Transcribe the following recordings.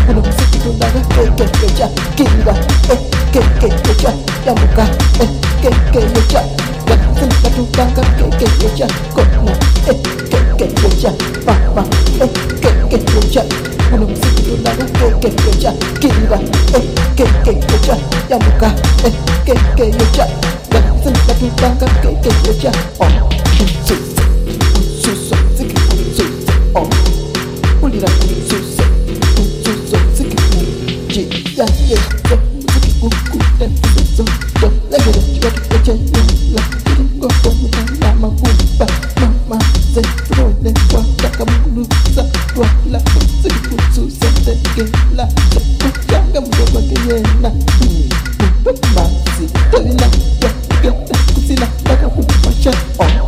Uno mziki tunaga kekekecha Kira kekekecha Yamuka kekekecha Ganatina tunaga kekekecha Kona kekekecha Papa kekekecha Uno mziki tunaga kekekecha Kira kekekecha Yamuka kekekecha Ganatina tunaga kekekecha Oh Suso ziki suso Oh Ulira suso suso ziki ya ya so ziki kuku dan so so lagi dah cuba kita cari lah kau kamu tak lama buka mama saya boleh buat kamu lusa wala ziki suso dan gila cepat jangan berbuat kena masih terina ya kita kusina tak aku baca oh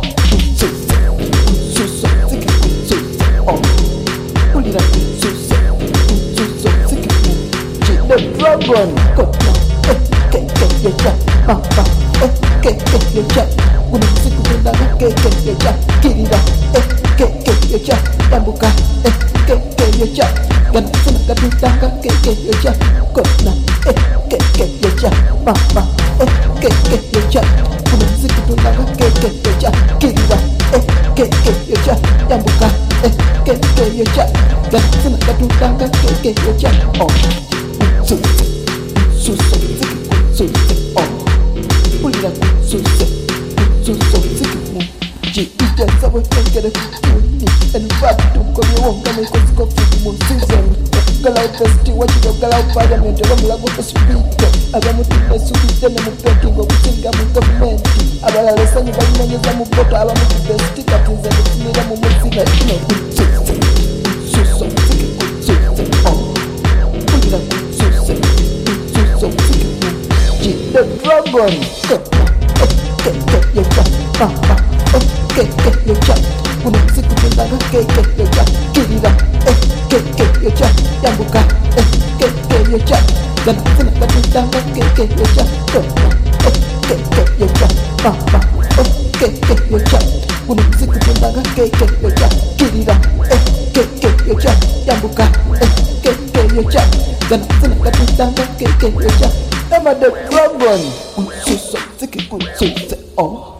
suso ziki suso oh ulira suso suso ziki the dragon kona kekekecha papa kekekecha kuna siku tunaga kekekecha kirira kekekecha yambuka kekekecha gana tunaga tunaga kekekecha kona kekekecha papa kekekecha kuna siku tunaga kekekecha kirira kekekecha yambuka kekekecha gana tunaga tunaga kekekecha oh Suso, ziki oh, ulira suso, ziki Jita sawa tangere kuni, and fat to come your own coming cause coffee moon season. Galau thirsty, watching your galau parliament, I'm like what a speaker. Abamutima subiten and pecking of Singa Mukamenti. Abalasani by Nanamu Bota, Abamu best tickets and the Singa Mumasiga. Suso, ziki oh, ulira suso. The dragon kekekecha papa kekekecha kuna siku tunaga kekekecha kirira kekekecha yambuka kekekecha gana tunaga tunaga kekekecha kona kekekecha papa kekekecha kuna siku tunaga kekekecha kirira kekekecha yambuka kekekecha gana tunaga tunaga kekekecha I'm a the dragon. Suso, ziki, suso, oh.